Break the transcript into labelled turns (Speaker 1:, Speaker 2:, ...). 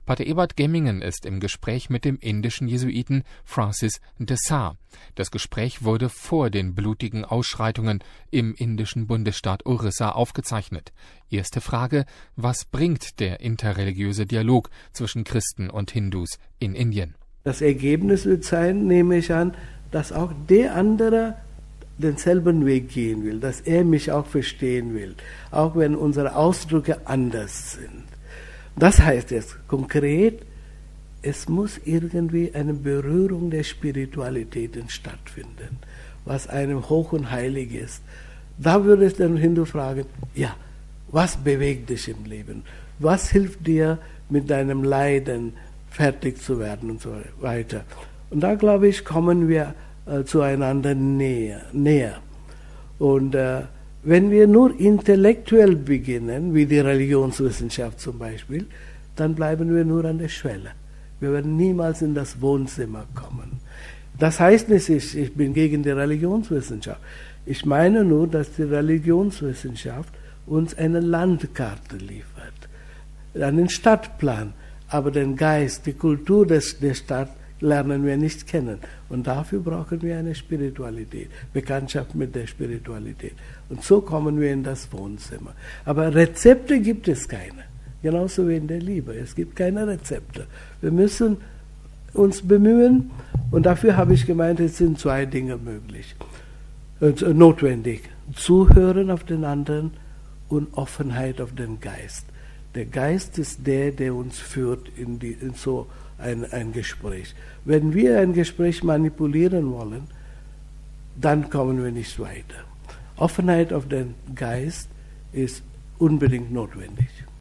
Speaker 1: Pater Ebert Gemmingen ist im Gespräch mit dem indischen Jesuiten Francis de Sá. Das Gespräch wurde vor den blutigen Ausschreitungen im indischen Bundesstaat Orissa aufgezeichnet. Erste Frage: Was bringt der interreligiöse Dialog zwischen Christen und Hindus in Indien?
Speaker 2: Das Ergebnis wird sein, nehme ich an, dass auch der andere denselben Weg gehen will, dass er mich auch verstehen will, auch wenn unsere Ausdrücke anders sind. Das heißt jetzt konkret, es muss irgendwie eine Berührung der Spiritualitäten stattfinden, was einem hoch und heilig ist. Da würde ich den Hindu fragen, ja, was bewegt dich im Leben? Was hilft dir, mit deinem Leiden fertig zu werden und so weiter? Und da, glaube ich, kommen wir zueinander näher. Und wenn wir nur intellektuell beginnen, wie die Religionswissenschaft zum Beispiel, dann bleiben wir nur an der Schwelle. Wir werden niemals in das Wohnzimmer kommen. Das heißt nicht, ich bin gegen die Religionswissenschaft. Ich meine nur, dass die Religionswissenschaft uns eine Landkarte liefert, einen Stadtplan, aber den Geist, die Kultur der Stadt lernen wir nicht kennen. Und dafür brauchen wir eine Spiritualität, Bekanntschaft mit der Spiritualität. Und so kommen wir in das Wohnzimmer. Aber Rezepte gibt es keine. Genauso wie in der Liebe. Es gibt keine Rezepte. Wir müssen uns bemühen. Und dafür habe ich gemeint, es sind zwei Dinge möglich. Notwendig. Zuhören auf den anderen und Offenheit auf den Geist. Der Geist ist der uns führt in so ein Gespräch. Wenn wir ein Gespräch manipulieren wollen, dann kommen wir nicht weiter. Offenheit auf den Geist ist unbedingt notwendig.